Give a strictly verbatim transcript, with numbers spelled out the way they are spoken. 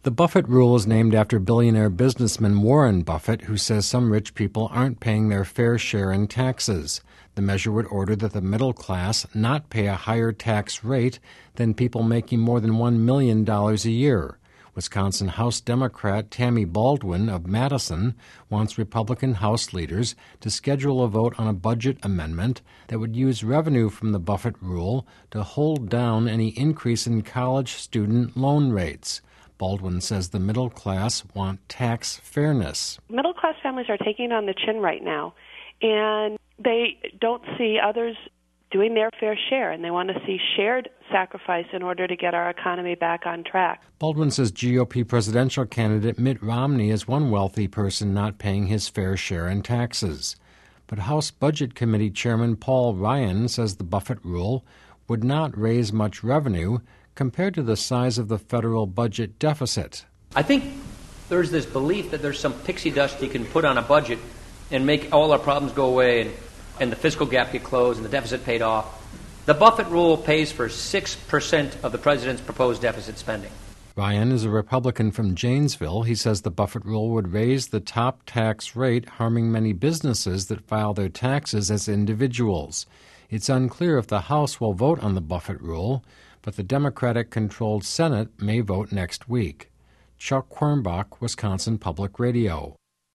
The Buffett rule is named after billionaire businessman Warren Buffett, who says some rich people aren't paying their fair share in taxes. The measure would order that the middle class not pay a higher tax rate than people making more than one million dollars a year. Wisconsin House Democrat Tammy Baldwin of Madison wants Republican House leaders to schedule a vote on a budget amendment that would use revenue from the Buffett rule to hold down any increase in college student loan rates. Baldwin says the middle class want tax fairness. Middle-class families are taking on the chin right now, and they don't see others doing their fair share, and they want to see shared sacrifice in order to get our economy back on track. Baldwin says G O P presidential candidate Mitt Romney is one wealthy person not paying his fair share in taxes. But House Budget Committee Chairman Paul Ryan says the Buffett rule would not raise much revenue compared to the size of the federal budget deficit. I think there's this belief that there's some pixie dust you can put on a budget and make all our problems go away and, and the fiscal gap get closed and the deficit paid off. The Buffett rule pays for six percent of the president's proposed deficit spending. Ryan is a Republican from Janesville. He says the Buffett rule would raise the top tax rate, harming many businesses that file their taxes as individuals. It's unclear if the House will vote on the Buffett rule, but the Democratic-controlled Senate may vote next week. Chuck Quirmbach, Wisconsin Public Radio.